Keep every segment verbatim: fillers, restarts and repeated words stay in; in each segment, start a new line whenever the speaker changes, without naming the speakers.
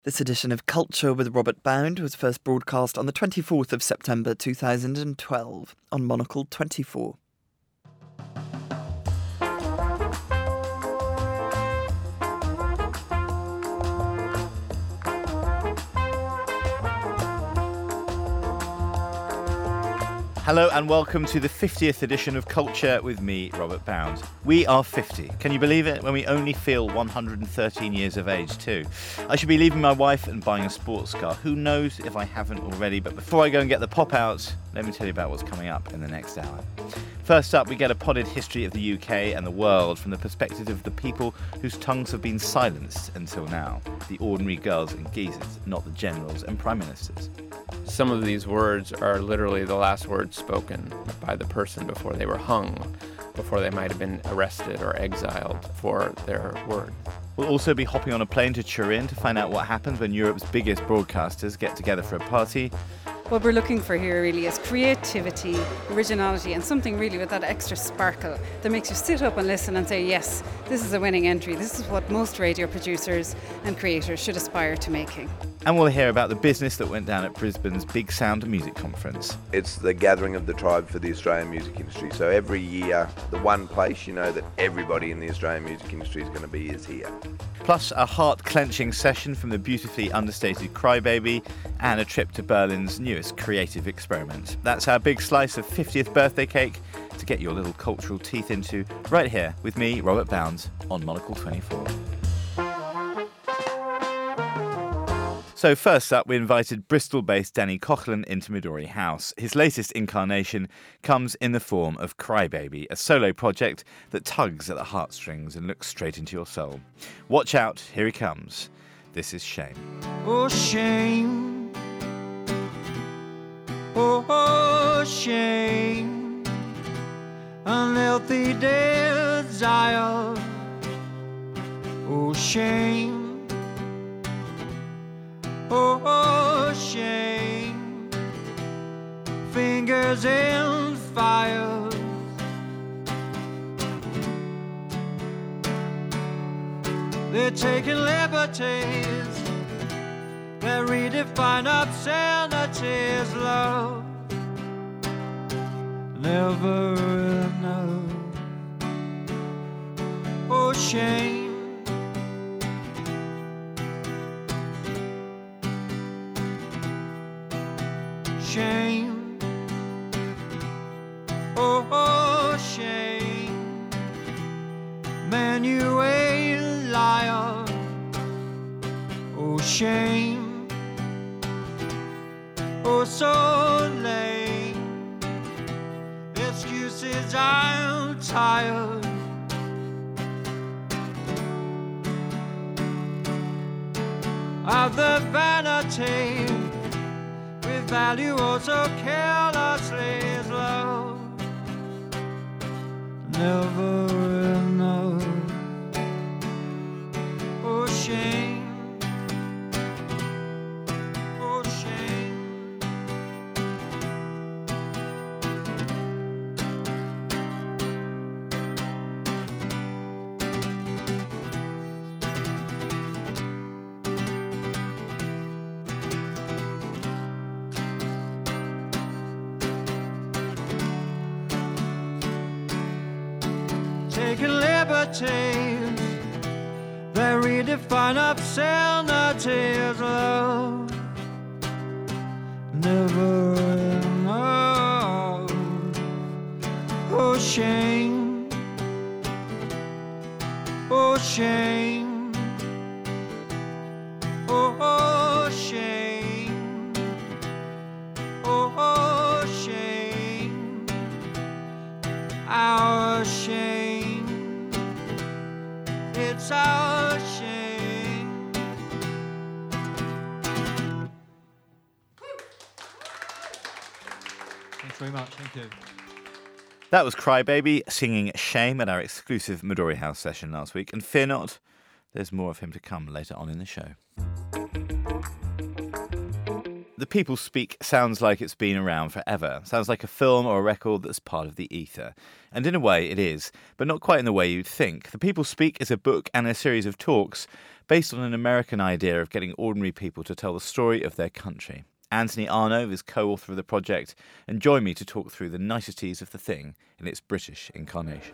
This edition of Culture with Robert Bound was first broadcast on the twenty-fourth of September two thousand twelve on Monocle twenty-four.
Hello and welcome to the fiftieth edition of Culture with me, Robert Bound. We are fifty. Can you believe it? When we only feel one hundred thirteen years of age too. I should be leaving my wife and buying a sports car. Who knows if I haven't already? But before I go and get the pop out, let me tell you about what's coming up in the next hour. First up, we get a potted history of the U K and the world from the perspective of the people whose tongues have been silenced until now. The ordinary girls and geezers, not the generals and prime ministers.
Some of these words are literally the last words spoken by the person before they were hung, before they might have been arrested or exiled for their word.
We'll also be hopping on a plane to Turin to find out what happens when Europe's biggest broadcasters get together for a party.
What we're looking for here really is creativity, originality, and something really with that extra sparkle that makes you sit up and listen and say, yes, this is a winning entry. This is what most radio producers and creators should aspire to making.
And we'll hear about the business that went down at Brisbane's Big Sound Music Conference.
It's the gathering of the tribe for the Australian music industry. So every year, the one place you know that everybody in the Australian music industry is going to be is here.
Plus a heart-clenching session from the beautifully understated Crybaby and a trip to Berlin's newest creative experiment. That's our big slice of fiftieth birthday cake to get your little cultural teeth into right here with me, Robert Bound, on Monocle twenty-four. So first up, we invited Bristol-based Danny Coughlan into Midori House. His latest incarnation comes in the form of Crybaby, a solo project that tugs at the heartstrings and looks straight into your soul. Watch out, here he comes. This is Shame.
Oh, shame. Oh, shame. Unhealthy desire. Oh, shame. Oh, shame. Fingers in fire. They're taking liberties that redefine obscenities, love. Never enough. Oh, shame. Shame, oh, oh, shame, man, you a liar, oh, shame, oh, so lame, excuses, I'm tired, of the vanity value also carelessly is love. Never enough. Oh, shame. Oh, shame. Taking liberties that redefine obscenities, love. Never enough. Oh, shame. Oh, shame. Oh, oh, shame. Oh, oh, shame. Our shame. It's our shame.
Thanks very much. Thank you.
That was Crybaby singing Shame at our exclusive Midori House session last week. And fear not, there's more of him to come later on in the show. The People Speak sounds like it's been around forever. Sounds like a film or a record that's part of the ether. And in a way it is, but not quite in the way you'd think. The People Speak is a book and a series of talks based on an American idea of getting ordinary people to tell the story of their country. Anthony Arnove is co-author of the project and joined me to talk through the niceties of the thing in its British incarnation.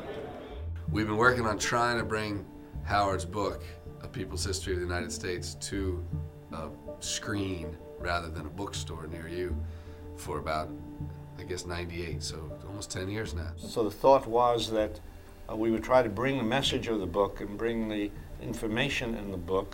We've been working on trying to bring Howard's book, A People's History of the United States, to a screen rather than a bookstore near you for about, I guess, ninety-eight, so almost ten years now.
So the thought was that uh, we would try to bring the message of the book and bring the information in the book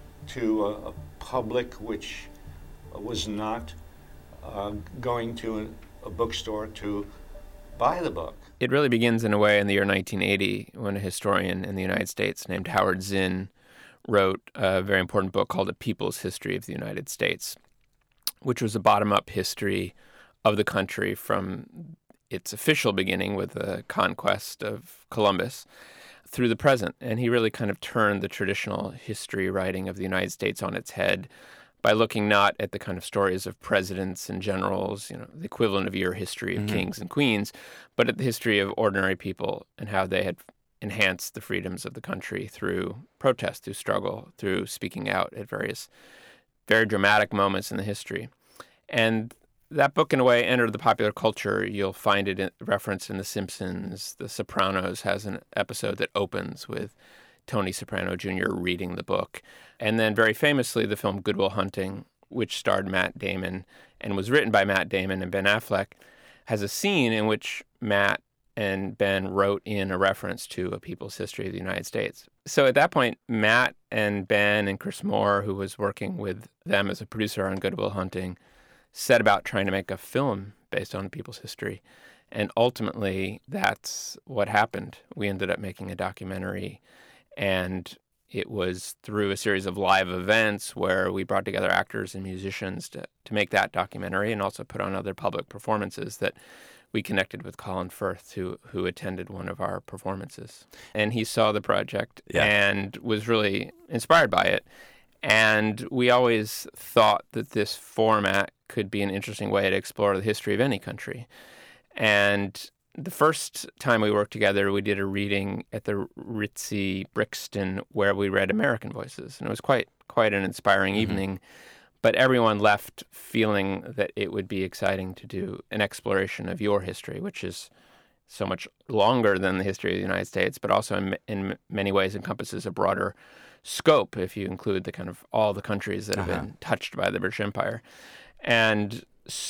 to a, a public which was not uh, going to a, a bookstore to buy the book.
It really begins in a way in the year nineteen eighty when a historian in the United States named Howard Zinn wrote a very important book called A People's History of the United States, which was a bottom-up history of the country from its official beginning with the conquest of Columbus through the present. And he really kind of turned the traditional history writing of the United States on its head by looking not at the kind of stories of presidents and generals, you know, the equivalent of your history of mm-hmm. kings and queens, but at the history of ordinary people and how they had enhanced the freedoms of the country through protest, through struggle, through speaking out at various very dramatic moments in the history. And that book, in a way, entered the popular culture. You'll find it in, referenced in The Simpsons. The Sopranos has an episode that opens with Tony Soprano Junior reading the book. And then very famously, the film Good Will Hunting, which starred Matt Damon and was written by Matt Damon and Ben Affleck, has a scene in which Matt and Ben wrote in a reference to A People's History of the United States. So at that point, Matt and Ben and Chris Moore, who was working with them as a producer on Good Will Hunting, set about trying to make a film based on People's history. And ultimately, that's what happened. We ended up making a documentary, and it was through a series of live events where we brought together actors and musicians to, to make that documentary and also put on other public performances that we connected with Colin Firth, who, who attended one of our performances. And he saw the project yeah. and was really inspired by it. And we always thought that this format could be an interesting way to explore the history of any country. And the first time we worked together, we did a reading at the Ritzy Brixton where we read American Voices. And it was quite quite an inspiring mm-hmm. evening. But everyone left feeling that it would be exciting to do an exploration of your history, which is so much longer than the history of the United States, but also in, in many ways encompasses a broader scope if you include the kind of all the countries that have uh-huh. been touched by the British Empire. And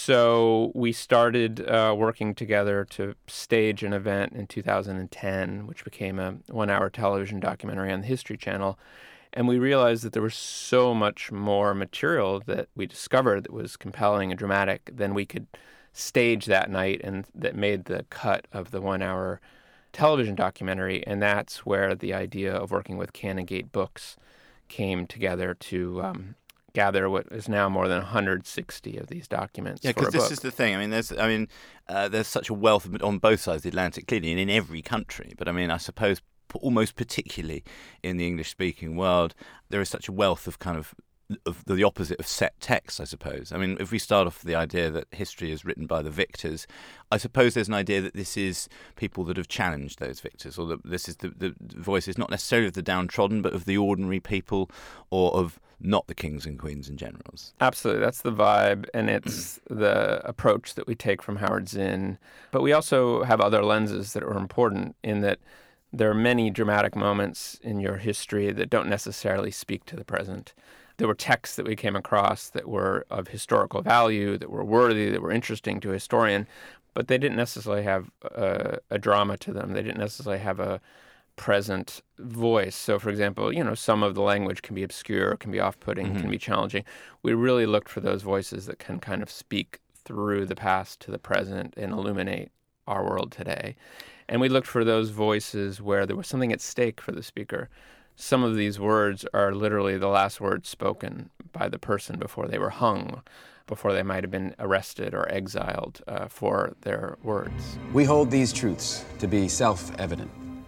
so we started uh, working together to stage an event in two thousand ten, which became a one-hour television documentary on the History Channel. And we realized that there was so much more material that we discovered that was compelling and dramatic than we could stage that night, and that made the cut of the one-hour television documentary. And that's where the idea of working with Canongate Books came together to um, gather what is now more than one hundred sixty of these documents.
Yeah, because this book. is the thing. I mean, there's, I mean, uh, there's such a wealth of, on both sides of the Atlantic, clearly, and in every country. But I mean, I suppose almost particularly in the English-speaking world, there is such a wealth of kind of of the opposite of set text, I suppose. I mean, if we start off with the idea that history is written by the victors, I suppose there's an idea that this is people that have challenged those victors, or that this is the, the voices not necessarily of the downtrodden, but of the ordinary people, or of not the kings and queens and generals.
Absolutely. That's the vibe, and it's the approach that we take from Howard Zinn. But we also have other lenses that are important in that there are many dramatic moments in your history that don't necessarily speak to the present. There were texts that we came across that were of historical value, that were worthy, that were interesting to a historian, but they didn't necessarily have a, a drama to them. They didn't necessarily have a present voice. So, for example, you know, some of the language can be obscure, can be off-putting, mm-hmm. can be challenging. We really looked for those voices that can kind of speak through the past to the present and illuminate our world today. And we looked for those voices where there was something at stake for the speaker. Some of these words are literally the last words spoken by the person before they were hung, before they might have been arrested or exiled uh, for their words.
We hold these truths to be self-evident,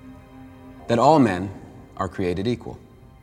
that all men are created equal,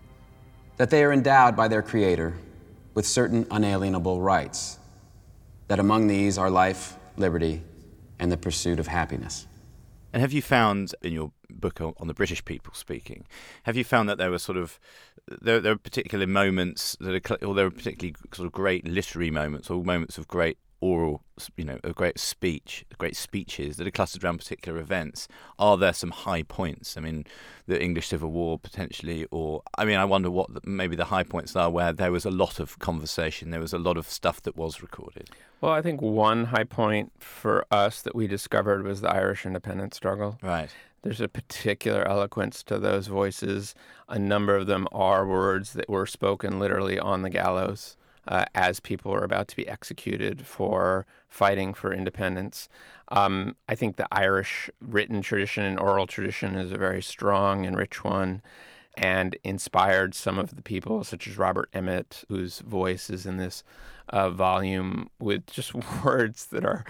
that they are endowed by their Creator with certain unalienable rights, that among these are life, liberty, and the pursuit of happiness.
And have you found, in your book on the British people speaking, have you found that there were sort of there, there are particular moments that are, cl- or there are particularly sort of great literary moments, or moments of great oral, you know, a great speech, great speeches that are clustered around particular events. Are there some high points? I mean, the English Civil War potentially, or I mean, I wonder what the, maybe the high points are where there was a lot of conversation, there was a lot of stuff that was recorded.
Well, I think one high point for us that we discovered was the Irish independence struggle.
Right.
There's a particular eloquence to those voices. A number of them are words that were spoken literally on the gallows. Uh, as people were about to be executed for fighting for independence. Um, I think the Irish written tradition and oral tradition is a very strong and rich one, and inspired some of the people, such as Robert Emmet, whose voice is in this uh, volume, with just words that are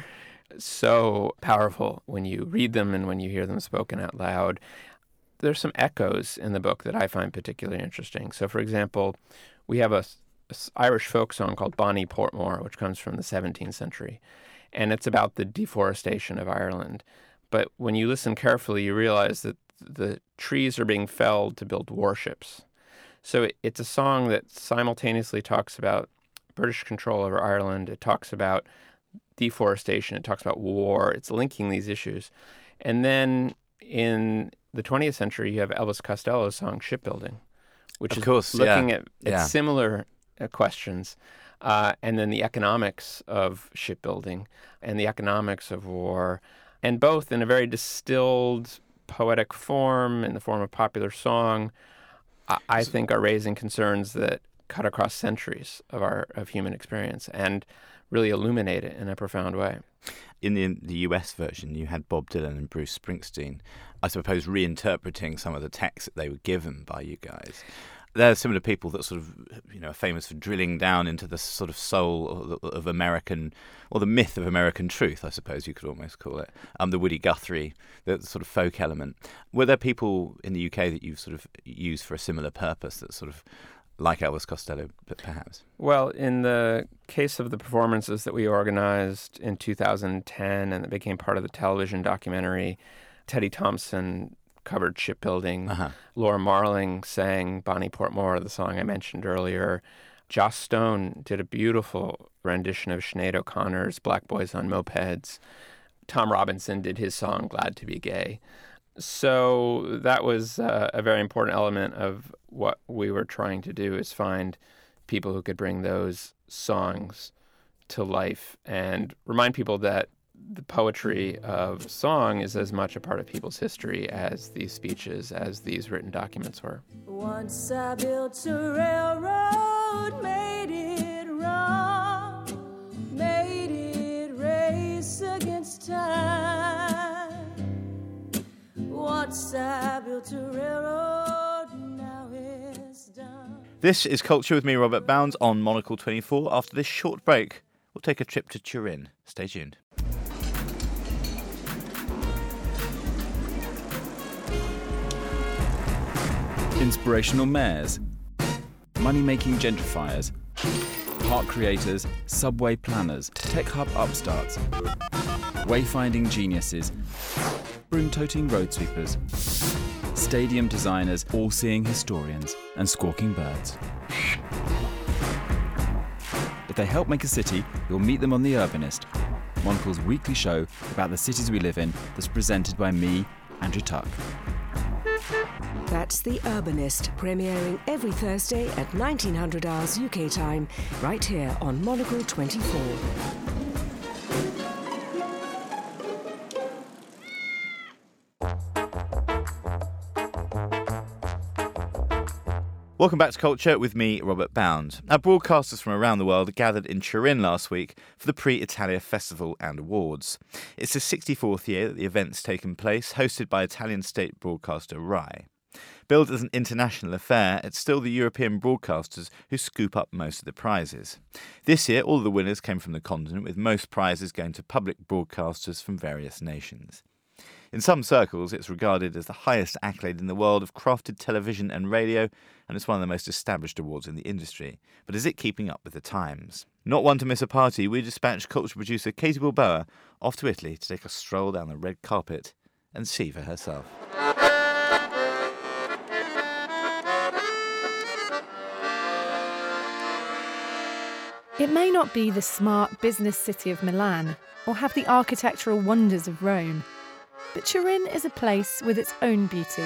so powerful when you read them and when you hear them spoken out loud. There's some echoes in the book that I find particularly interesting. So, for example, we have a Irish folk song called Bonnie Portmore, which comes from the seventeenth century. And it's about the deforestation of Ireland. But when you listen carefully, you realize that the trees are being felled to build warships. So it's a song that simultaneously talks about British control over Ireland. It talks about deforestation. It talks about war. It's linking these issues. And then in the twentieth century, you have Elvis Costello's song Shipbuilding, which
of
is
course,
looking
yeah.
at, at
yeah.
similar uh, questions. Uh, and then the economics of shipbuilding and the economics of war, and both in a very distilled, poetic form, in the form of popular song, I, I think are raising concerns that cut across centuries of our of human experience and really illuminate it in a profound way.
In the, the U S version, you had Bob Dylan and Bruce Springsteen, I suppose, reinterpreting some of the texts that they were given by you guys. They're similar people that sort of, you know, are famous for drilling down into the sort of soul of, of American, or the myth of American truth, I suppose you could almost call it. Um, the Woody Guthrie, the sort of folk element. Were there people in the U K that you've sort of used for a similar purpose, that sort of, like Elvis Costello, perhaps?
Well, in the case of the performances that we organized in two thousand ten and that became part of the television documentary, Teddy Thompson covered shipbuilding.
Uh-huh.
Laura Marling sang Bonnie Portmore, the song I mentioned earlier. Joss Stone did a beautiful rendition of Sinead O'Connor's Black Boys on Mopeds. Tom Robinson did his song Glad to Be Gay. So that was uh, a very important element of what we were trying to do, is find people who could bring those songs to life and remind people that the poetry of song is as much a part of people's history as these speeches, as these written documents were.
Once I built a railroad, made it wrong, made it race against time. Once I built a railroad, now it's done.
This is Culture with me, Robert Bounds, on Monocle twenty-four. After this short break, we'll take a trip to Turin. Stay tuned.
Inspirational mayors, money-making gentrifiers, park creators, subway planners, tech hub upstarts, wayfinding geniuses, broom-toting road sweepers, stadium designers, all-seeing historians, and squawking birds. If they help make a city, you'll meet them on The Urbanist, Monocle's weekly show about the cities we live in, that's presented by me, Andrew Tuck.
That's The Urbanist, premiering every Thursday at nineteen hundred hours U K time, right here on Monocle twenty-four.
Welcome back to Culture with me, Robert Bound. Our broadcasters from around the world gathered in Turin last week for the Pre-Italia Festival and Awards. It's the sixty-fourth year that the event's taken place, hosted by Italian state broadcaster Rai. Billed as an international affair, it's still the European broadcasters who scoop up most of the prizes. This year, all the winners came from the continent, with most prizes going to public broadcasters from various nations. In some circles, it's regarded as the highest accolade in the world of crafted television and radio, and it's one of the most established awards in the industry. But is it keeping up with the times? Not one to miss a party, we dispatched culture producer Katie Bilboa off to Italy to take a stroll down the red carpet and see for herself.
It may not be the smart business city of Milan or have the architectural wonders of Rome, but Turin is a place with its own beauty.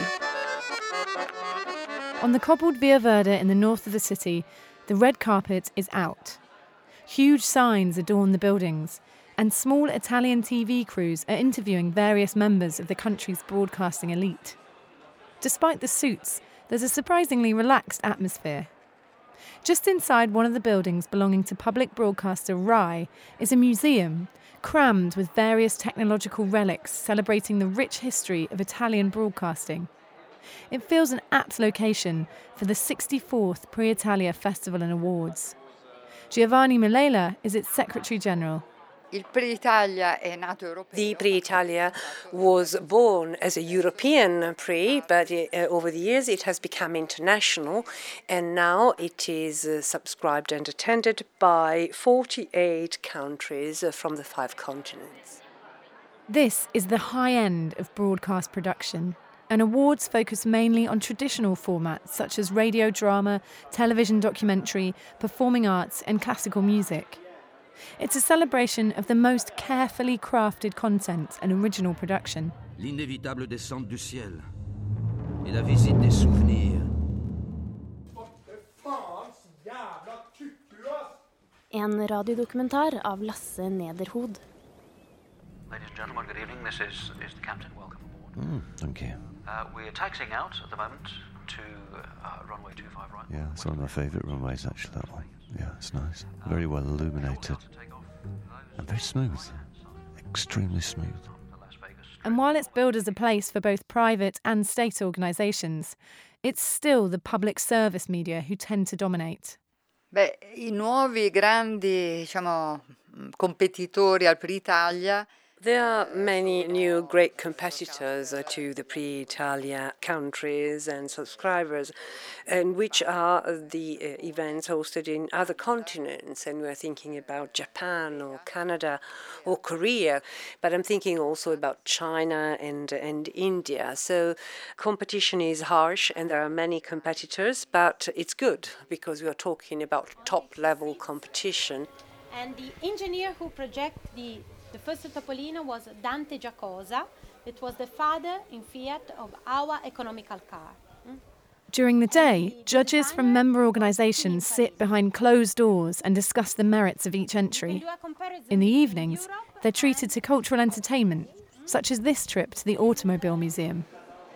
On the cobbled Via Verde in the north of the city, the red carpet is out. Huge signs adorn the buildings, and small Italian T V crews are interviewing various members of the country's broadcasting elite. Despite the suits, there's a surprisingly relaxed atmosphere. Just inside one of the buildings belonging to public broadcaster Rai is a museum crammed with various technological relics celebrating the rich history of Italian broadcasting. It feels an apt location for the sixty-fourth Pre-Italia Festival and Awards. Giovanni Millela is its Secretary General.
The Pre-Italia was born as a European Pre, but uh, over the years it has become international, and now it is uh, subscribed and attended by forty-eight countries uh, from the five continents.
This is the high end of broadcast production, and awards focus mainly on traditional formats such as radio drama, television documentary, performing arts, and classical music. It's a celebration of the most carefully crafted content and original production.
L'inévitable descente du ciel et la visite des souvenirs.
En radiodokumentar av Lasse Nederhod.
Ladies and gentlemen, good evening. This is, is the captain. Welcome aboard.
Mm, thank you.
Uh, we're taxiing out at the moment to uh, runway two five right.
Yeah, it's one of my favourite runways, actually, that one. Yeah, it's nice. Very well illuminated. And very smooth. Extremely smooth.
And while it's billed as a place for both private and state organisations, it's still the public service media who tend to dominate.
Beh, I nuovi grandi, diciamo, competitori al Pre-Italia. There are many new great competitors uh, to the Pre-Italia countries and subscribers, and which are the uh, events hosted in other continents. And we're thinking about Japan or Canada or Korea, but I'm thinking also about China and, and India. So competition is harsh and there are many competitors, but it's good because we are talking about top-level competition.
And the engineer who projected the The first Topolino was Dante Giacosa. It was the father in Fiat of our economical car. Mm?
During the day, judges from member organisations sit behind closed doors and discuss the merits of each entry. In the evenings, they're treated to cultural entertainment, such as this trip to the Automobile Museum.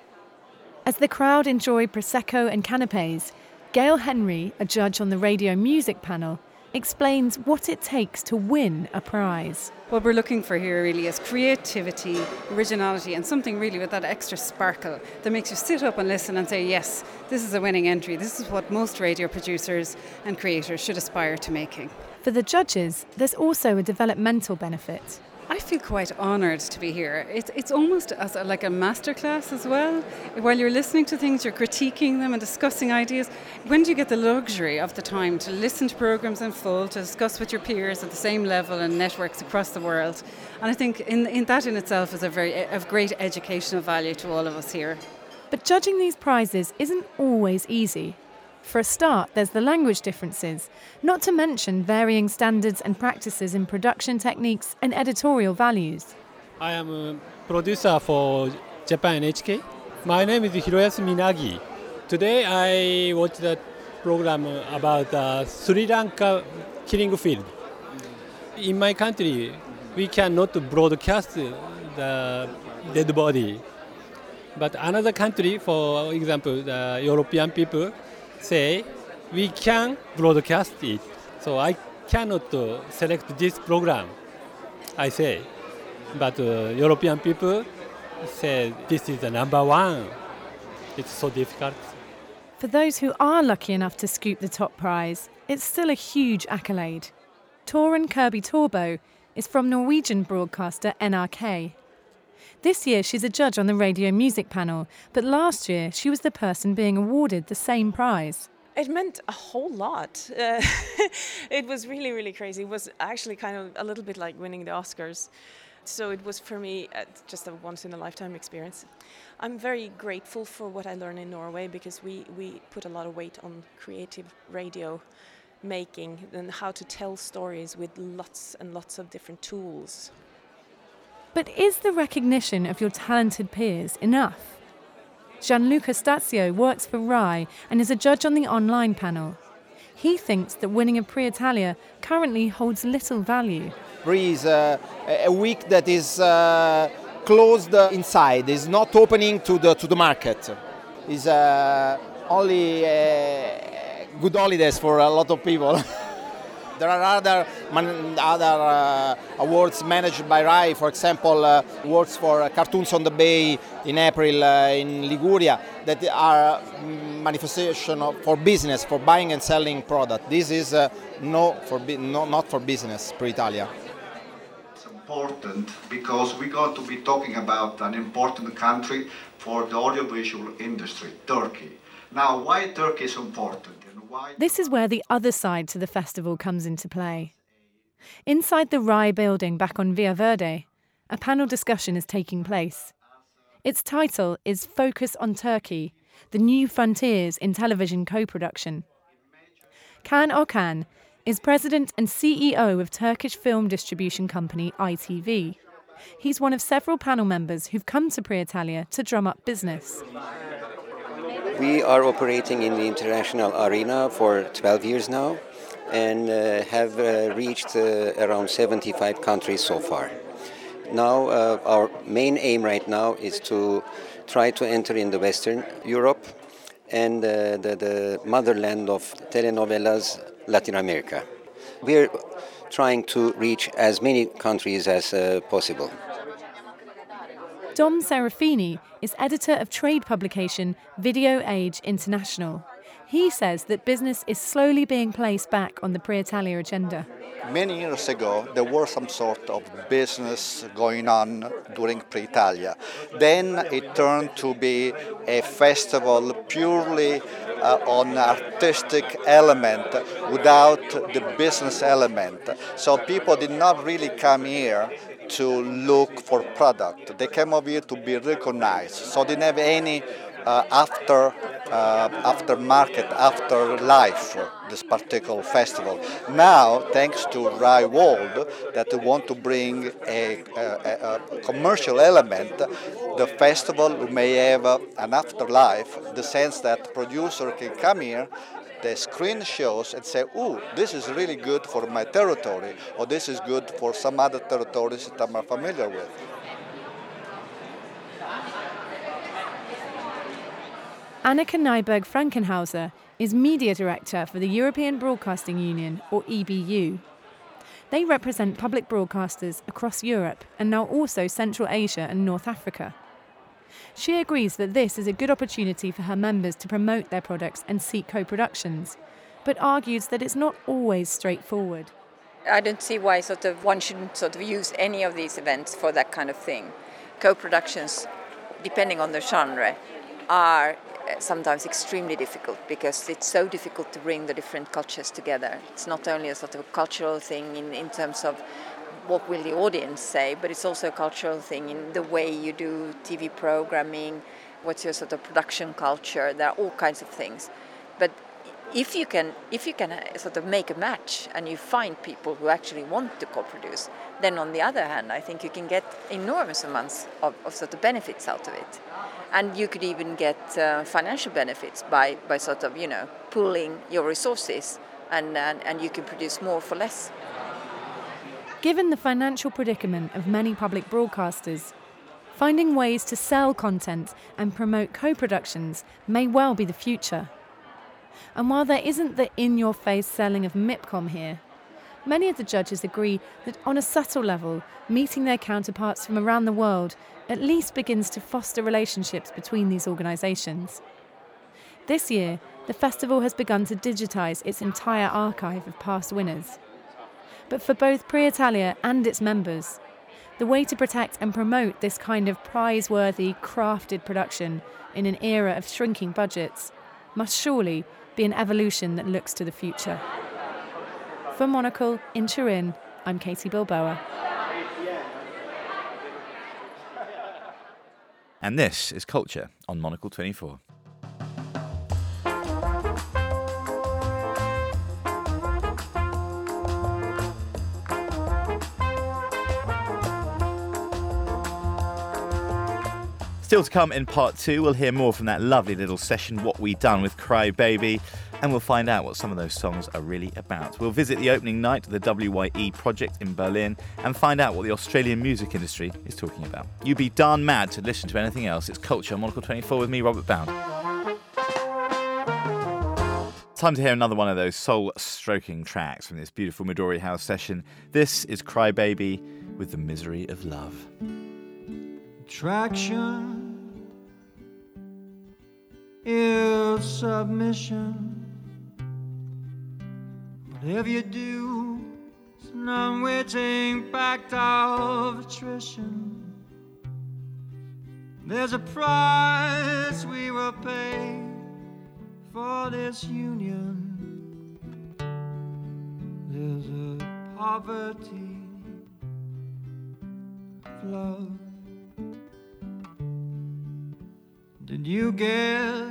As the crowd enjoy Prosecco and canapés, Gail Henry, a judge on the radio music panel, explains what it takes to win a prize.
What we're looking for here really is creativity, originality, and something really with that extra sparkle that makes you sit up and listen and say, yes, this is a winning entry. This is what most radio producers and creators should aspire to making.
For the judges, there's also a developmental benefit.
I feel quite honoured to be here. It's it's almost as a, like a masterclass as well. While you're listening to things, you're critiquing them and discussing ideas. When do you get the luxury of the time to listen to programmes in full, to discuss with your peers at the same level and networks across the world? And I think in, in that in itself is a very of great educational value to all of us here.
But judging these prizes isn't always easy. For a start, there's the language differences, not to mention varying standards and practices in production techniques and editorial values.
I am a producer for Japan N H K. My name is Hiroyasu Minagi. Today I watched a program about uh, Sri Lanka killing field. In my country, we cannot broadcast the dead body. But another country, for example, the European people, say we can broadcast it. So I cannot uh, select this program, I say. But uh, European people say this is the number one. It's so difficult.
For those who are lucky enough to scoop the top prize, it's still a huge accolade. Torunn Kirby Torbo is from Norwegian broadcaster N R K. This year she's a judge on the radio music panel, but last year she was the person being awarded the same prize.
It meant a whole lot. Uh, it was really, really crazy. It was actually kind of a little bit like winning the Oscars. So it was for me uh, just a once-in-a-lifetime experience. I'm very grateful for what I learned in Norway because we, we put a lot of weight on creative radio making and how to tell stories with lots and lots of different tools.
But is the recognition of your talented peers enough? Gianluca Stazio works for RAI and is a judge on the online panel. He thinks that winning a Prix Italia currently holds little value.
Prix is uh, a week that is uh, closed inside, is not opening to the to the market. It's uh, only uh, good holidays for a lot of people. There are other man, other uh, awards managed by RAI, for example, uh, awards for uh, Cartoons on the Bay in April uh, in Liguria, that are manifestation of, for business, for buying and selling product. This is uh, no for no, not for business, Prix Italia.
It's important because we're going to be talking about an important country for the audiovisual industry, Turkey. Now, why Turkey is important?
This is where the other side to the festival comes into play. Inside the RAI building back on Via Verde, a panel discussion is taking place. Its title is Focus on Turkey, the New Frontiers in Television Co-Production. Kaan Okan is president and C E O of Turkish film distribution company I T V. He's one of several panel members who've come to Prix Italia to drum up business.
We are operating in the international arena for twelve years now and uh, have uh, reached uh, around seventy-five countries so far. Now uh, our main aim right now is to try to enter in the Western Europe and uh, the, the motherland of telenovelas, Latin America. We're trying to reach as many countries as uh, possible.
Dom Serafini is editor of trade publication Video Age International. He says that business is slowly being placed back on the Prix Italia agenda.
Many years ago, there was some sort of business going on during Prix Italia. Then it turned to be a festival purely uh, on artistic element without the business element. So people did not really come here to look for product. They came over here to be recognized. So they didn't have any uh, after uh, after market, after life, this particular festival. Now, thanks to RAI World, that they want to bring a, a, a commercial element, the festival may have an afterlife, the sense that producer can come here, the screen shows and say, oh, this is really good for my territory, or this is good for some other territories that I'm familiar with.
Annika Nyberg-Frankenhauser is media director for the European Broadcasting Union, or E B U. They represent public broadcasters across Europe and now also Central Asia and North Africa. She agrees that this is a good opportunity for her members to promote their products and seek co-productions, but argues that it's not always straightforward.
I don't see why sort of one shouldn't sort of use any of these events for that kind of thing. Co-productions, depending on the genre, are sometimes extremely difficult because it's so difficult to bring the different cultures together. It's not only a sort of cultural thing in, in terms of what will the audience say, but it's also a cultural thing in the way you do T V programming, what's your sort of production culture. There are all kinds of things. But if you can if you can sort of make a match and you find people who actually want to co-produce, then on the other hand, I think you can get enormous amounts of, of sort of benefits out of it. And you could even get uh, financial benefits by, by sort of, you know, pooling your resources and, and, and you can produce more for less.
Given the financial predicament of many public broadcasters, finding ways to sell content and promote co-productions may well be the future. And while there isn't the in-your-face selling of MIPCOM here, many of the judges agree that on a subtle level, meeting their counterparts from around the world at least begins to foster relationships between these organisations. This year, the festival has begun to digitise its entire archive of past winners. But for both Prix Italia and its members, the way to protect and promote this kind of prize-worthy, crafted production in an era of shrinking budgets must surely be an evolution that looks to the future. For Monocle in Turin, I'm Katie Bilboa.
And this is Culture on Monocle twenty-four. Still to come in part two, we'll hear more from that lovely little session, What We Done with Cry Baby, and we'll find out what some of those songs are really about. We'll visit the opening night of the W Y E project in Berlin and find out what the Australian music industry is talking about. You'd be darn mad to listen to anything else. It's Culture on Monocle twenty-four with me, Robert Bound. Time to hear another one of those soul-stroking tracks from this beautiful Midori House session. This is Cry Baby with The Misery of Love.
Attraction is submission. Whatever you do, it's an unwitting pact of attrition. There's a price we will pay for this union. There's a poverty of love. Did you get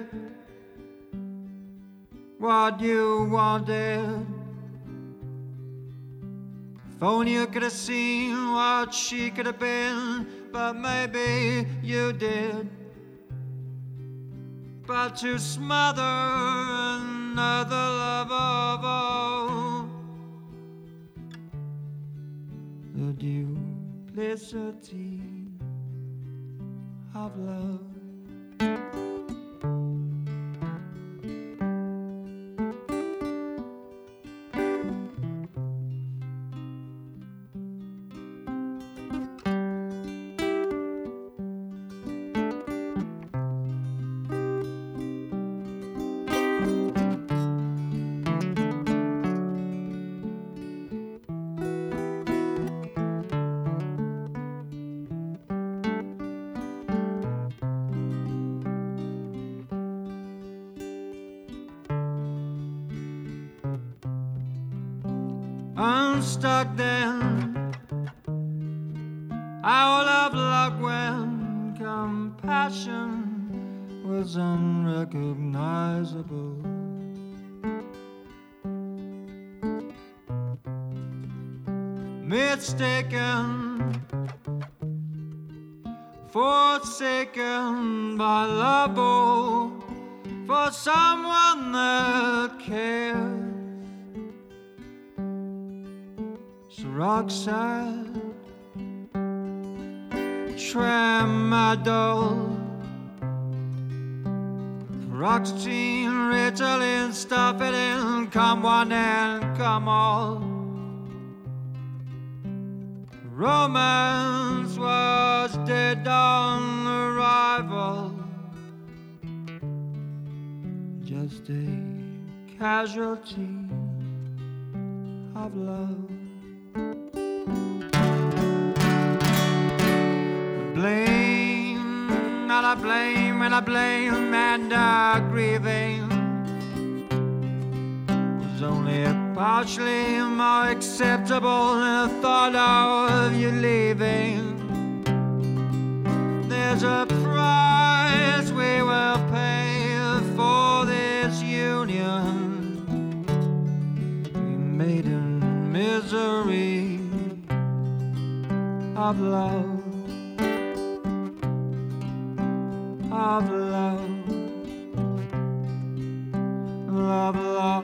what you wanted? If only you could have seen what she could have been, but maybe you did. But to smother another love of all, the duplicity of love. Unstuck then, I would have luck when compassion was unrecognizable. Mistaken, forsaken by love for someone that cares. Rockside, tramadol, paroxetine, Ritalin, stuff it in, come one and come all. Romance was dead on arrival, just a casualty of love. Blame, and I blame, and I blame, and I grieving was only partially more acceptable than the thought of you leaving. There's a price we will pay for this union we made in misery of love. Of love, love, love.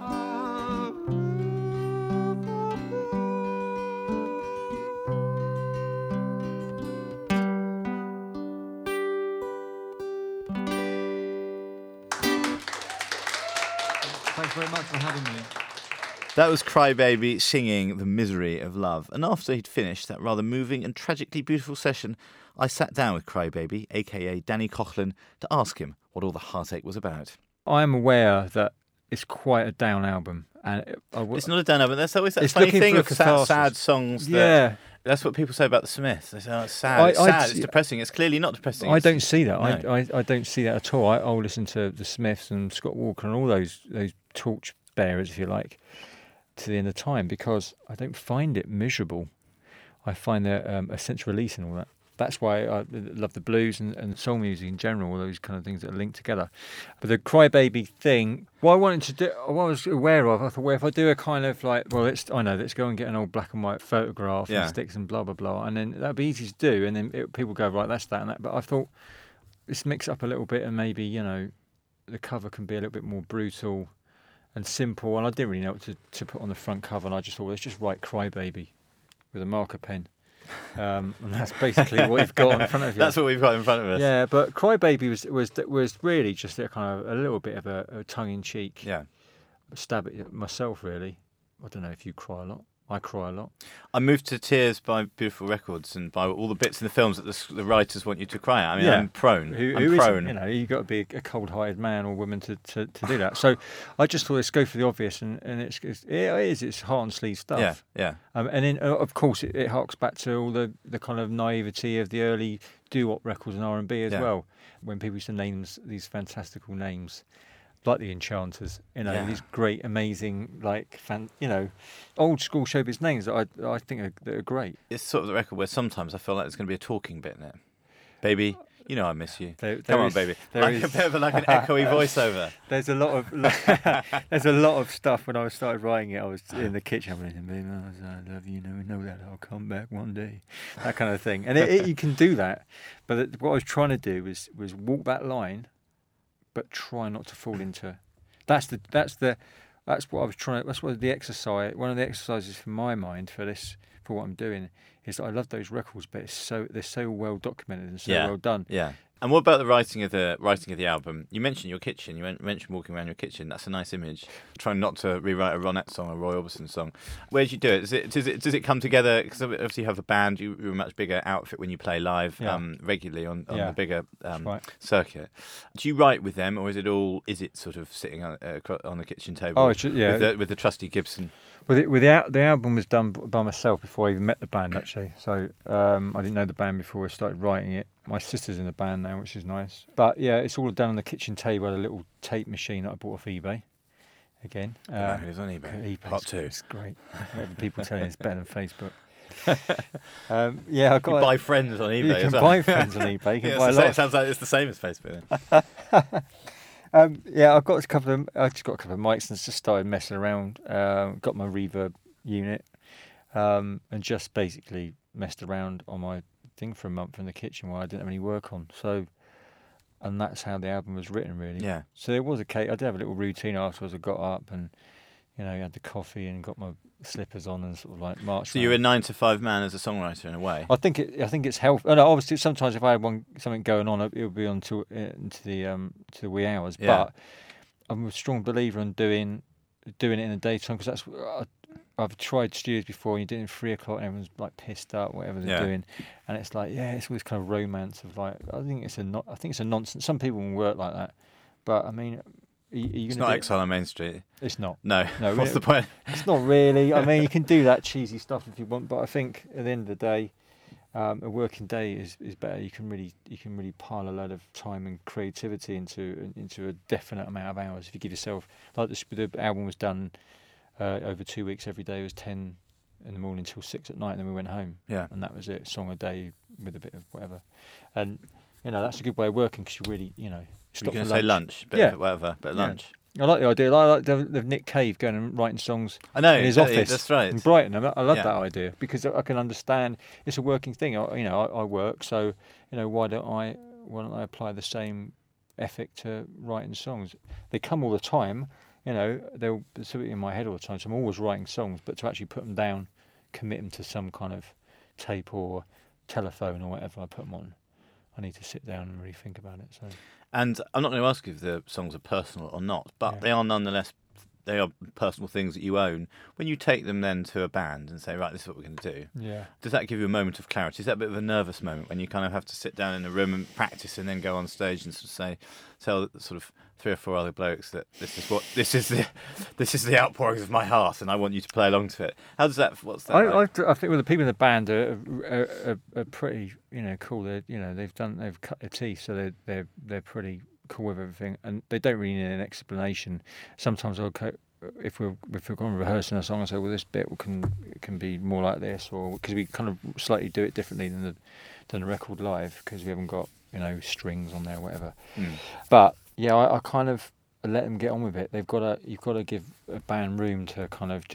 Thanks very much for having me.
That was Cry Baby singing The Misery of Love. And after he'd finished that rather moving and tragically beautiful session, I sat down with Cry Baby, aka Danny Coughlan, to ask him what all the heartache was about.
I am aware that it's quite a down album. And it, I w-
it's not a down album. That's always that
it's
funny thing
of
sad, sad songs. That,
yeah.
That's what people say about the Smiths. They say, oh, it's sad,
I,
it's, sad. it's depressing. It's clearly not depressing.
I
it's,
don't see that.
No.
I, I I don't see that at all. I, I'll listen to the Smiths and Scott Walker and all those those torch bearers, if you like, to the end of time, because I don't find it miserable. I find there um, a sense of release and all that. That's why I love the blues and, and soul music in general, all those kind of things that are linked together. But the Cry Baby thing, what I wanted to do, what I was aware of, I thought, well, if I do a kind of like, well, let's, I know, let's go and get an old black and white photograph
yeah.
and sticks and blah, blah, blah, and then that'd be easy to do, and then it, people go, right, that's that and that. But I thought, let's mix it up a little bit, and maybe, you know, the cover can be a little bit more brutal and simple. And I didn't really know what to, to put on the front cover, and I just thought, well, let's just write Crybaby with a marker pen. Um, and that's basically what you've got in front of you.
That's what we've got in front of us.
Yeah, but Crybaby was was was really just a kind of a little bit of a, a tongue-in-cheek
yeah.
stab at myself, really. I don't know if you cry a lot. I cry a lot.
I'm moved to tears by beautiful records and by all the bits in the films that the, the writers want you to cry at. I mean,
yeah.
I'm prone.
Who,
I'm
who
prone.
You know, you've got to be a cold-hearted man or woman to, to, to do that. So I just thought, let's go for the obvious, and, and it's, it's it is it's heart and sleeve stuff.
Yeah, yeah.
Um, and then uh, of course it, it harks back to all the, the kind of naivety of the early doo-wop records and R and B as
yeah.
well, when people used to name these fantastical names. Like the Enchanters, you know,
yeah.
these great, amazing, like, fan, you know, old school showbiz names that I I think are, that are great.
It's sort of the record where sometimes I feel like there's going to be a talking bit in it. Baby, you know I miss you.
There, there
Come
is,
on, baby.
There
like
is.
a bit of a, like an echoey voiceover.
There's a lot of there's a lot of stuff. When I started writing it, I was in the kitchen. I'm like, baby, I love you. You know, know that I'll come back one day. That kind of thing. And it, it, you can do that, but it, what I was trying to do was was walk that line, but try not to fall into. That's the that's the that's what I was trying. That's what the exercise. One of the exercises for my mind for this for what I'm doing is that I love those records, but it's so they're so well documented and so
yeah.
well done.
Yeah. And what about the writing of the writing of the album? You mentioned your kitchen. You mentioned walking around your kitchen. That's a nice image. Trying not to rewrite a Ronette song or a Roy Orbison song. Where did you do it? Does it does it does it come together? Because obviously you have a band. You, you're a much bigger outfit when you play live
yeah.
um, regularly on, on
yeah.
the bigger um,
right.
circuit. Do you write with them, or is it all? Is it sort of sitting on, uh, on the kitchen table?
Oh, it's just, yeah.
With the, with the trusty Gibson.
Well, the, with the, the album was done by myself before I even met the band, actually. So um, I didn't know the band before I started writing it. My sister's in the band now, which is nice. But yeah, it's all done on the kitchen table. I had a little tape machine that I bought off eBay. Again,
uh, it was on eBay.
eBay
Hot too.
It's great. Whatever people tell you, it's better than Facebook. um, yeah, I got.
You buy friends on eBay.
You
as
can
well.
buy friends on eBay. You can
yeah,
buy a
lot.
lot.
It sounds like it's the same as Facebook. Then.
um, yeah, I've got a couple of. I just got a couple of mics and just started messing around. Um, got my reverb unit, um, and just basically messed around on my thing for a month in the kitchen while I didn't have any work on. So, and that's how the album was written, really.
Yeah.
So there was a cake. I did have a little routine afterwards. I got up and, you know, had the coffee and got my slippers on and sort of like marched.
So you're a nine to five man as a songwriter in a way.
I think it. I think it's healthy. And obviously, sometimes if I had one something going on, it would be on to into the um to the wee hours.
Yeah.
But I'm a strong believer in doing doing it in the daytime, because that's. I, I've tried studios before, and you do it at three o'clock, and everyone's like pissed up, whatever they're
yeah.
doing, and it's like, yeah, it's all this kind of romance of like, I think it's a not, I think it's a nonsense. Some people will work like that, but I mean, are you, are you
it's
gonna
not
do
Exile on Main Street.
It's not.
No.
No.
What's the point?
It's not really. I mean, you can do that cheesy stuff if you want, but I think at the end of the day, um, a working day is, is better. You can really you can really pile a load of time and creativity into into a definite amount of hours if you give yourself. Like this, the album was done uh, over two weeks. Every day was ten in the morning till six at night, and then we went home.
Yeah.
And that was it. Song a day with a bit of whatever, and you know that's a good way of working, because you really you know.
You're going to say lunch, but
yeah.
whatever, but
yeah.
lunch.
I like the idea. I like the, the Nick Cave going and writing songs
I know,
in his
exactly,
office
that's right.
in Brighton. I, I love
yeah.
that idea, because I can understand it's a working thing. I, you know, I, I work, so you know why don't I why don't I apply the same ethic to writing songs? They come all the time. You know, they'll be in my head all the time. So I'm always writing songs, but to actually put them down, commit them to some kind of tape or telephone or whatever I put them on, I need to sit down and really think about it. So.
And I'm not going to ask if the songs are personal or not, but
Yeah.
they are nonetheless, they are personal things that you own. When you take them then to a band and say, right, this is what we're going to do,
Yeah.
does that give you a moment of clarity? Is that a bit of a nervous moment when you kind of have to sit down in a room and practice and then go on stage and sort of say, tell sort of three or four other blokes that this is what this is the this is the outpourings of my heart, and I want you to play along to it? How does that? What's that?
I,
like?
I, I think well, the people in the band are, are, are, are pretty, you know, cool. They, you know, they've done, they've cut their teeth, so they're they're they're pretty cool with everything, and they don't really need an explanation. Sometimes I'll co- if we're if we're going rehearsing a song, I say, well, this bit can can be more like this, or because we kind of slightly do it differently than the than the record live, because we haven't got, you know, strings on there, or whatever.
Mm.
But yeah, I, I kind of let them get on with it. They've got to, you've got to give a band room to kind of just,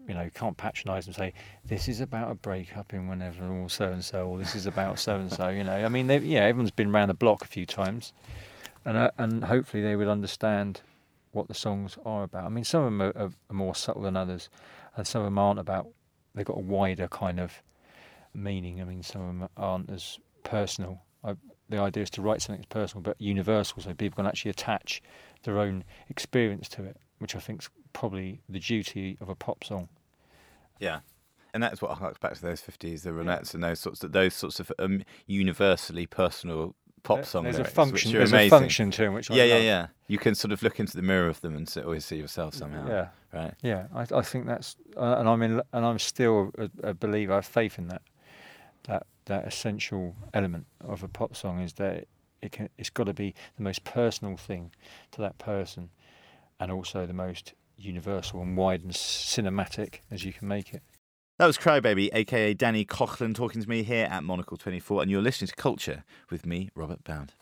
you know, you can't patronise and say, this is about a breakup in whenever or so-and-so, or this is about so-and-so, you know. I mean, yeah, everyone's been around the block a few times, and uh, and hopefully they would understand what the songs are about. I mean, some of them are, are, are more subtle than others, and some of them aren't about, they've got a wider kind of meaning. I mean, some of them aren't as personal. I, the idea is to write something that's personal but universal, so people can actually attach their own experience to it, which I think is probably the duty of a pop song.
Yeah, and that's what harks back to those fifties, the Ronettes, yeah. and those sorts of those sorts of um, universally personal pop
there,
song
there's
lyrics,
a function,
which are
there's
amazing.
a function to them, which I
yeah,
love.
yeah, yeah. You can sort of look into the mirror of them and always see yourself somehow.
Yeah,
right.
Yeah, I, I think that's, uh, and I'm in, and I'm still a, a believer. I have faith in that. That that essential element of a pop song is that it can, it's got to be the most personal thing to that person, and also the most universal and wide and cinematic as you can make it.
That was Crybaby, aka Danny Coughlan, talking to me here at Monocle twenty-four, and you're listening to Culture with me, Robert Bound.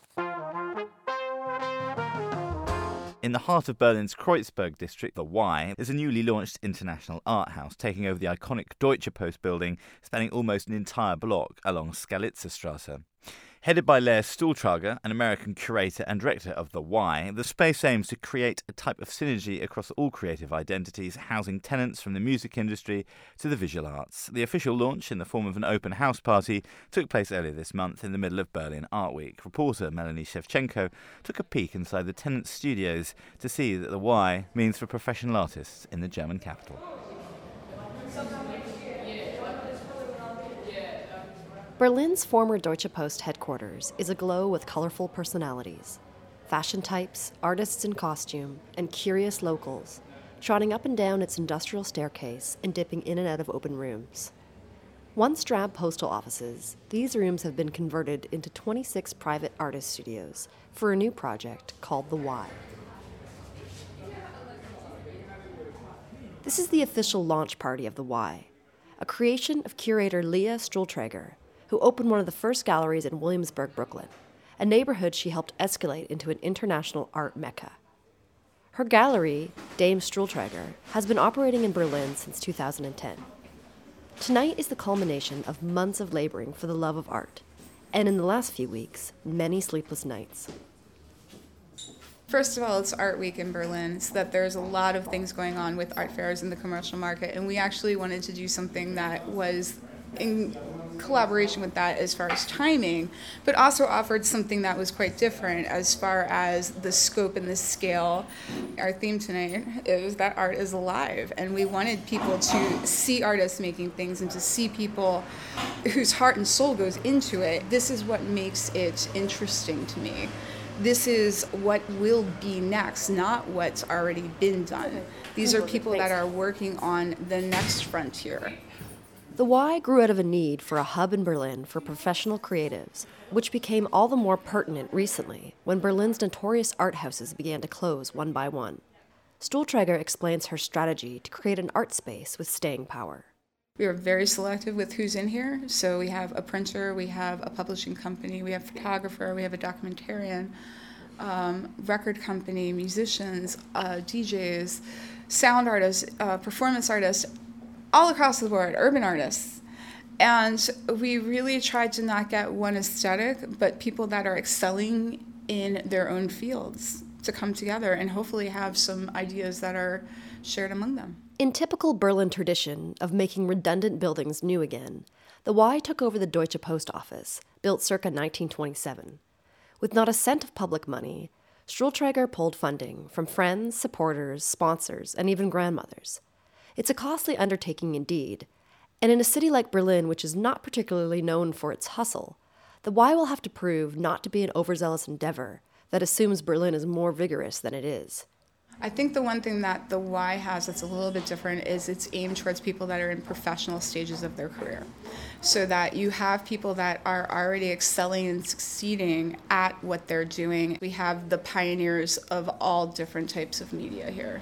In the heart of Berlin's Kreuzberg district, the Y, is a newly launched international art house taking over the iconic Deutsche Post building, spanning almost an entire block along Skalitzerstrasse. Headed by Lea Stuhltrager, an American curator and director of the Y, the space aims to create a type of synergy across all creative identities, housing tenants from the music industry to the visual arts. The official launch, in the form of an open house party, took place earlier this month in the middle of Berlin Art Week. Reporter Melanie Shevchenko took a peek inside the tenants' studios to see that the Y means for professional artists in the German capital.
Berlin's former Deutsche Post headquarters is aglow with colorful personalities, fashion types, artists in costume, and curious locals, trotting up and down its industrial staircase and dipping in and out of open rooms. Once drab postal offices, these rooms have been converted into twenty-six private artist studios for a new project called The Y. This is the official launch party of The Y, a creation of curator Lea Stuhltrager, who opened one of the first galleries in Williamsburg, Brooklyn, a neighborhood she helped escalate into an international art mecca. Her gallery, Dame Stuhltrager, has been operating in Berlin since two thousand ten. Tonight is the culmination of months of laboring for the love of art, and in the last few weeks, many sleepless nights.
First of all, it's Art Week in Berlin, so that there's a lot of things going on with art fairs in the commercial market, and we actually wanted to do something that was in collaboration with that as far as timing, but also offered something that was quite different as far as the scope and the scale. Our theme tonight is that art is alive, and we wanted people to see artists making things and to see people whose heart and soul goes into it. This is what makes it interesting to me. This is what will be next, not what's already been done. These are people that are working on the next frontier.
The Y grew out of a need for a hub in Berlin for professional creatives, which became all the more pertinent recently when Berlin's notorious art houses began to close one by one. Stuhltrager explains her strategy to create an art space with staying power.
We are very selective with who's in here. So we have a printer, we have a publishing company, we have a photographer, we have a documentarian, um, record company, musicians, uh, D Js, sound artists, uh, performance artists, all across the board, urban artists. And we really tried to not get one aesthetic, but people that are excelling in their own fields to come together and hopefully have some ideas that are shared among them.
In typical Berlin tradition of making redundant buildings new again, the Y took over the Deutsche Post office, built circa nineteen twenty-seven. With not a cent of public money, Stuhltrager pulled funding from friends, supporters, sponsors, and even grandmothers. It's a costly undertaking indeed, and in a city like Berlin, which is not particularly known for its hustle, the Y will have to prove not to be an overzealous endeavor that assumes Berlin is more vigorous than it is.
I think the one thing that the Y has that's a little bit different is it's aimed towards people that are in professional stages of their career. So that you have people that are already excelling and succeeding at what they're doing. We have the pioneers of all different types of media here.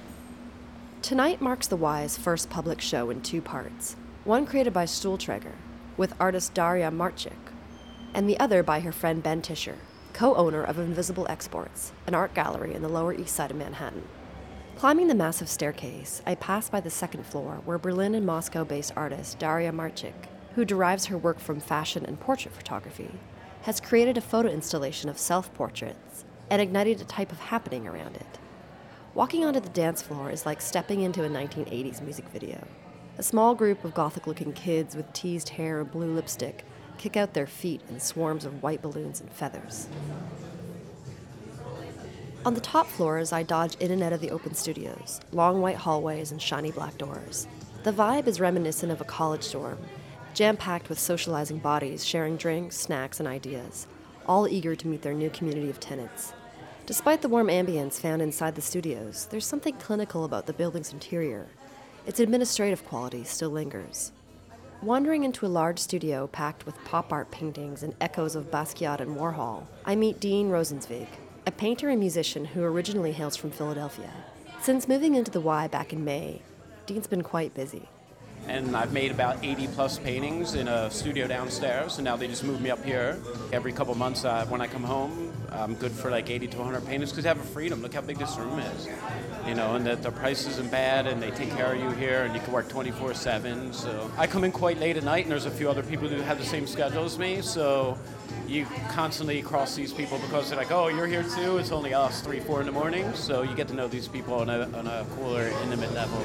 Tonight marks the Y's first public show in two parts, one created by Stuhltrager, with artist Daria Marchik, and the other by her friend Ben Tischer, co-owner of Invisible Exports, an art gallery in the Lower East Side of Manhattan. Climbing the massive staircase, I pass by the second floor where Berlin and Moscow-based artist Daria Marchik, who derives her work from fashion and portrait photography, has created a photo installation of self-portraits and ignited a type of happening around it. Walking onto the dance floor is like stepping into a nineteen eighties music video. A small group of gothic-looking kids with teased hair and blue lipstick kick out their feet in swarms of white balloons and feathers. On the top floors, I dodge in and out of the open studios, long white hallways and shiny black doors. The vibe is reminiscent of a college dorm, jam-packed with socializing bodies sharing drinks, snacks, and ideas, all eager to meet their new community of tenants. Despite the warm ambience found inside the studios, there's something clinical about the building's interior. Its administrative quality still lingers. Wandering into a large studio packed with pop art paintings and echoes of Basquiat and Warhol, I meet Dean Rosenzweig, a painter and musician who originally hails from Philadelphia. Since moving into the Y back in May, Dean's been quite busy.
And I've made about eighty plus paintings in a studio downstairs, and now they just moved me up here. Every couple months uh, when I come home, I'm good for like eighty to one hundred paintings because I have a freedom. Look how big this room is. You know, and that the price isn't bad, and they take care of you here, and you can work twenty-four seven. So I come in quite late at night, and there's a few other people who have the same schedule as me, so you constantly cross these people because they're like, oh, you're here too? It's only us, three, four in the morning. So you get to know these people on a, on a cooler, intimate level.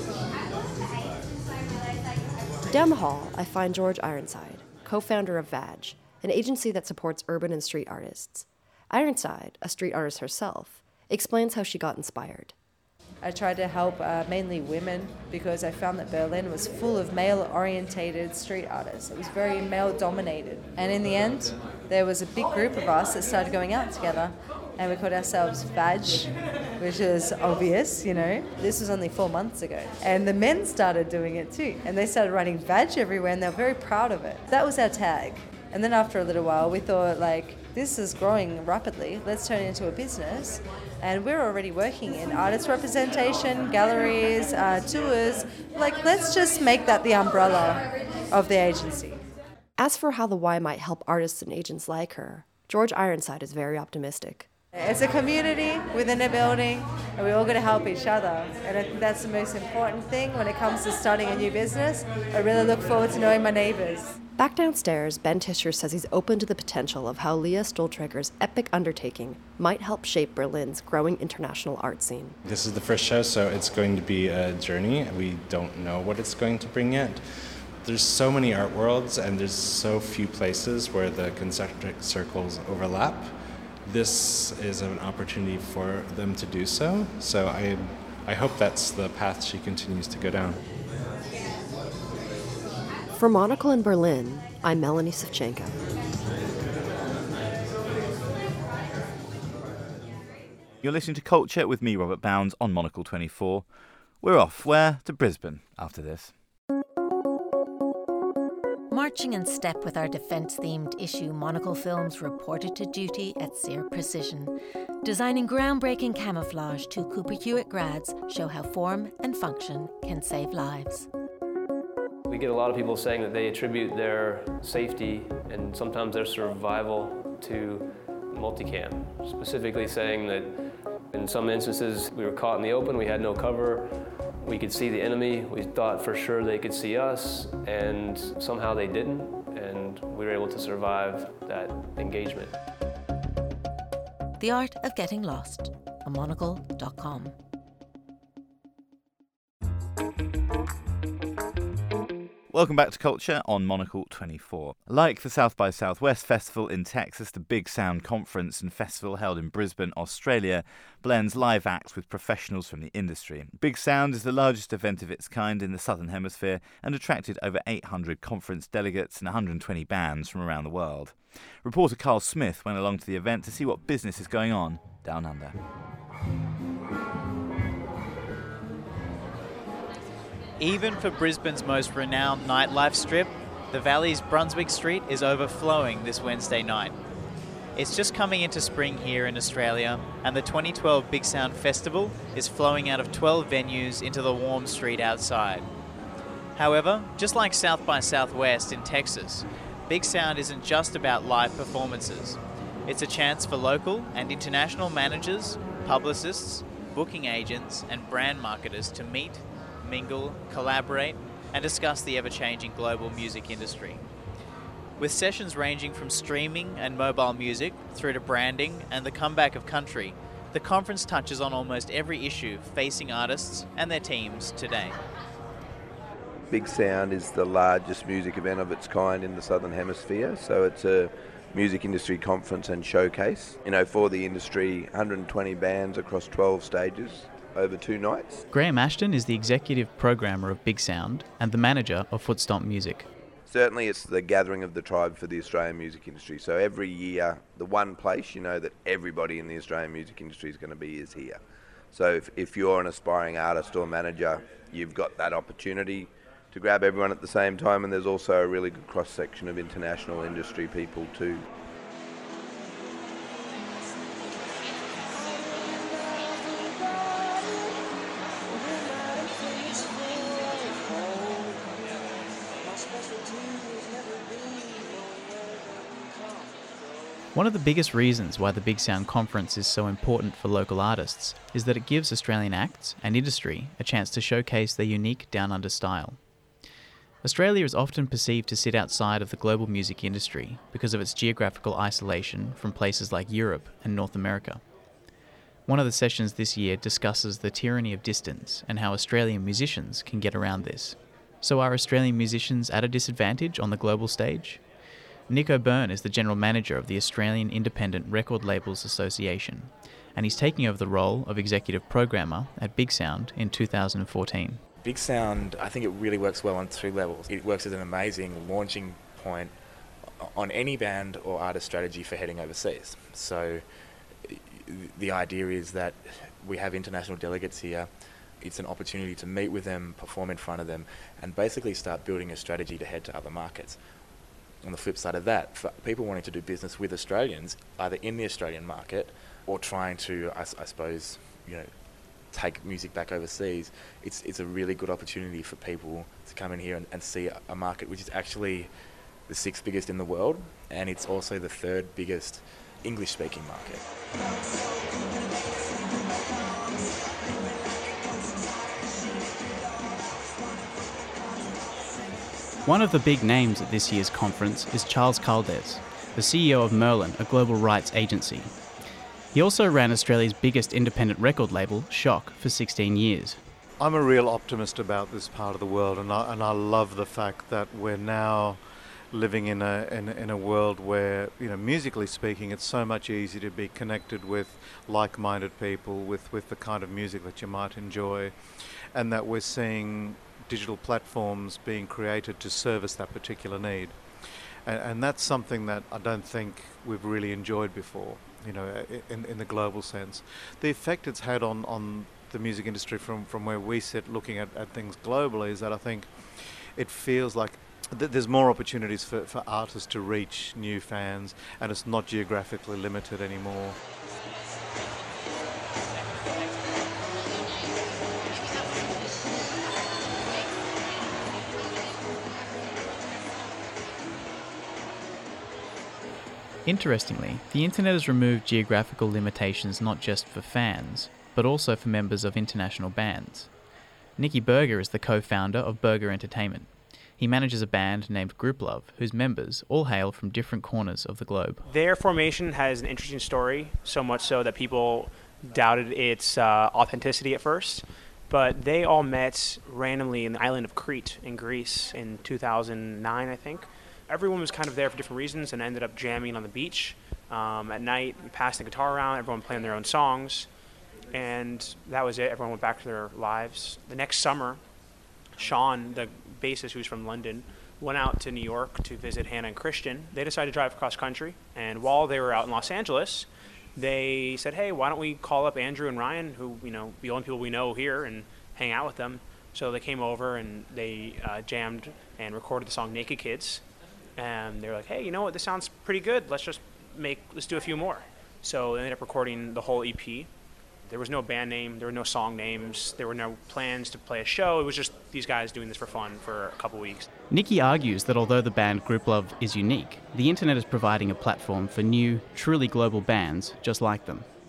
Down the hall, I find George Ironside, co-founder of Vag, an agency that supports urban and street artists. Ironside, a street artist herself, explains how she got inspired.
I tried to help uh, mainly women because I found that Berlin was full of male-orientated street artists. It was very male-dominated. And in the end, there was a big group of us that started going out together, and we called ourselves Vag, which is obvious, you know. This was only four months ago. And the men started doing it too. And they started writing Vag everywhere, and they were very proud of it. That was our tag. And then after a little while, we thought, like, this is growing rapidly. Let's turn it into a business. And we're already working in artist representation, galleries, uh, tours. Like, let's just make that the umbrella of the agency.
As for how the Y might help artists and agents like her, George Ironside is very optimistic.
It's a community within a building, and we're all going to help each other. And I think that's the most important thing when it comes to starting a new business. I really look forward to knowing my neighbors.
Back downstairs, Ben Tischer says he's open to the potential of how Leah Stoltreger's epic undertaking might help shape Berlin's growing international art scene.
This is the first show, so it's going to be a journey. We don't know what it's going to bring yet. There's so many art worlds, and there's so few places where the concentric circles overlap. This is an opportunity for them to do so, so I, I hope that's the path she continues to go down.
For Monocle in Berlin, I'm Melanie Savchenko.
You're listening to Culture with me, Robert Bounds, on Monocle twenty-four. We're off. Where? To Brisbane after this.
Marching in step with our defence-themed issue, Monocle Films reported to duty at Sear Precision, designing groundbreaking camouflage to Cooper Hewitt grads show how form and function can save lives.
We get a lot of people saying that they attribute their safety and sometimes their survival to multicam, specifically saying that in some instances we were caught in the open, we had no cover, we could see the enemy, we thought for sure they could see us, and somehow they didn't, and we were able to survive that engagement.
The Art of Getting Lost, on monocle dot com.
Welcome back to Culture on Monocle twenty-four. Like the South by Southwest Festival in Texas, the Big Sound Conference and Festival held in Brisbane, Australia, blends live acts with professionals from the industry. Big Sound is the largest event of its kind in the Southern Hemisphere and attracted over eight hundred conference delegates and one hundred twenty bands from around the world. Reporter Carl Smith went along to the event to see what business is going on down under.
Even for Brisbane's most renowned nightlife strip, the Valley's Brunswick Street is overflowing this Wednesday night. It's just coming into spring here in Australia, and the twenty twelve Big Sound Festival is flowing out of twelve venues into the warm street outside. However, just like South by Southwest in Texas, Big Sound isn't just about live performances. It's a chance for local and international managers, publicists, booking agents and brand marketers to meet, mingle, collaborate, and discuss the ever-changing global music industry. With sessions ranging from streaming and mobile music through to branding and the comeback of country, the conference touches on almost every issue facing artists and their teams today.
Big Sound is the largest music event of its kind in the Southern Hemisphere, so it's a music industry conference and showcase. You know, for the industry, one hundred twenty bands across twelve stages over two nights.
Graham Ashton is the executive programmer of Big Sound and the manager of Footstomp Music.
Certainly it's the gathering of the tribe for the Australian music industry. So every year, the one place you know that everybody in the Australian music industry is going to be is here. So if, if you're an aspiring artist or manager, you've got that opportunity to grab everyone at the same time, and there's also a really good cross-section of international industry people too.
One of the biggest reasons why the Big Sound Conference is so important for local artists is that it gives Australian acts and industry a chance to showcase their unique down-under style. Australia is often perceived to sit outside of the global music industry because of its geographical isolation from places like Europe and North America. One of the sessions this year discusses the tyranny of distance and how Australian musicians can get around this. So are Australian musicians at a disadvantage on the global stage? Nick O'Byrne is the General Manager of the Australian Independent Record Labels Association, and he's taking over the role of Executive Programmer at Big Sound in two thousand fourteen.
Big Sound, I think it really works well on two levels. It works as an amazing launching point on any band or artist strategy for heading overseas. So the idea is that we have international delegates here. It's an opportunity to meet with them, perform in front of them, and basically start building a strategy to head to other markets. On the flip side of that, for people wanting to do business with Australians, either in the Australian market or trying to, I, I suppose, you know, take music back overseas, it's it's a really good opportunity for people to come in here and, and see a, a market which is actually the sixth biggest in the world, and it's also the third biggest English-speaking market.
One of the big names at this year's conference is Charles Caldes, the C E O of Merlin, a global rights agency. He also ran Australia's biggest independent record label, Shock, for sixteen years.
I'm a real optimist about this part of the world, and I, and I love the fact that we're now living in a, in, in a world where, you know, musically speaking, it's so much easier to be connected with like-minded people, with, with the kind of music that you might enjoy, and that we're seeing digital platforms being created to service that particular need. And, and that's something that I don't think we've really enjoyed before, you know, in, in the global sense. The effect it's had on, on the music industry from, from where we sit looking at, at things globally is that I think it feels like th- there's more opportunities for, for artists to reach new fans, and it's not geographically limited anymore.
Interestingly, the internet has removed geographical limitations not just for fans, but also for members of international bands. Nicky Berger is the co-founder of Berger Entertainment. He manages a band named Grouplove, whose members all hail from different corners of the globe.
Their formation has an interesting story, so much so that people doubted its uh, authenticity at first. But they all met randomly in the island of Crete in Greece in two thousand nine, I think. Everyone was kind of there for different reasons and ended up jamming on the beach um, at night, passing the guitar around, everyone playing their own songs. And that was it. Everyone went back to their lives. The next summer, Sean, the bassist who's from London, went out to New York to visit Hannah and Christian. They decided to drive across country. And while they were out in Los Angeles, they said, hey, why don't we call up Andrew and Ryan, who, you know, the only people we know here, and hang out with them. So they came over and they uh, jammed and recorded the song Naked Kids. And they were like, hey, you know what, this sounds pretty good. Let's just make, let's do a few more. So they ended up recording the whole E P. There was no band name, there were no song names, there were no plans to play a show. It was just these guys doing this for fun for a couple weeks.
Nicky argues that although the band Grouplove is unique, the internet is providing a platform for new, truly global bands just like them.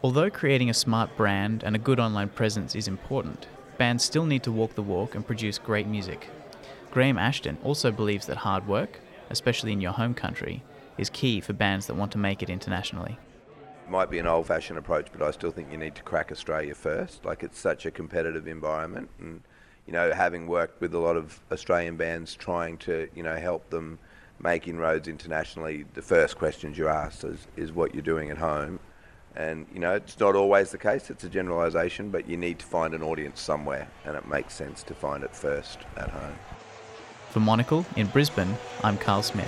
Although creating a smart brand and a good online presence is important, bands still need to walk the walk and produce great music. Graham Ashton also believes that hard work, especially in your home country, is key for bands that want to make it internationally.
It might be an old-fashioned approach, but I still think you need to crack Australia first. Like, it's such a competitive environment, and you know, having worked with a lot of Australian bands trying to, you know, help them make inroads internationally, the first questions you ask is, is what you're doing at home. And, you know, it's not always the case, it's a generalisation, but you need to find an audience somewhere, and it makes sense to find it first at home.
For Monocle in Brisbane, I'm Carl Smith.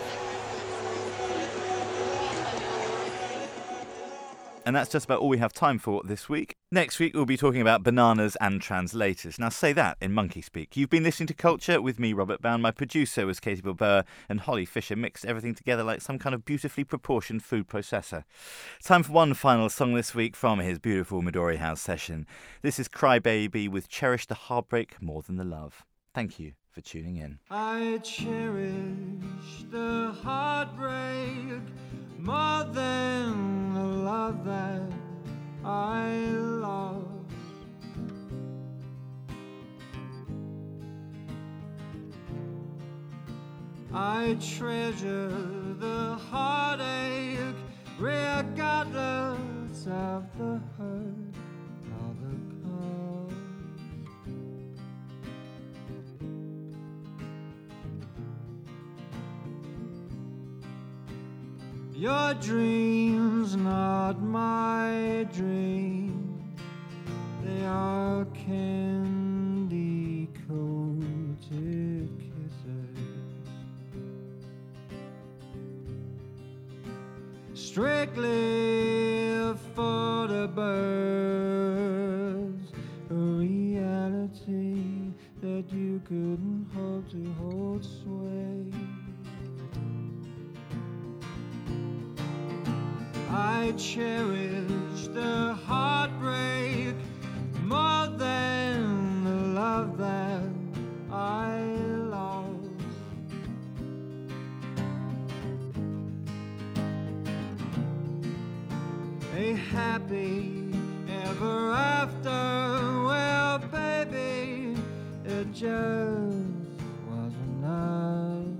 And that's just about all we have time for this week. Next week, we'll be talking about bananas and translators. Now, say that in monkey speak. You've been listening to Culture with me, Robert Bound. My producer was Katie Bilber, and Holly Fisher mixed everything together like some kind of beautifully proportioned food processor. Time for one final song this week from his beautiful Midori House session. This is Cry Baby with Cherish the Heartbreak More Than the Love. Thank you for tuning in.
I cherish the heartbreak more than the love that I lost. I treasure the heartache regardless of the hurt or the cause. Your dreams, not my dreams, they are candy coated kisses, strictly for the birds, a reality that you couldn't hope to hold sway. I cherish the heartbreak more than the love that I lost. A happy ever after, well, baby, it just wasn't enough.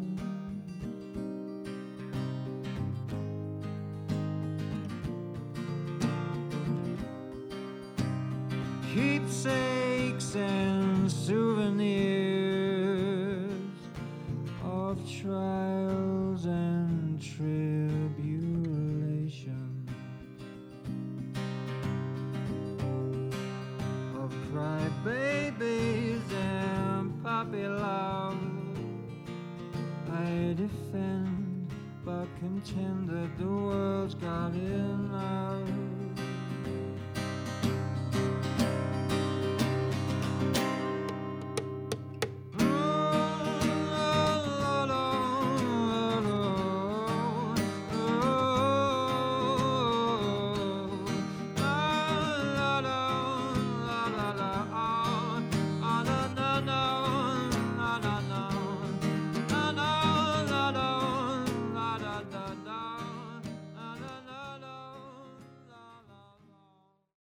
Keepsakes and souvenirs of trials and tribulations, of crybabies and puppy love. I defend but contend that the world's got enough.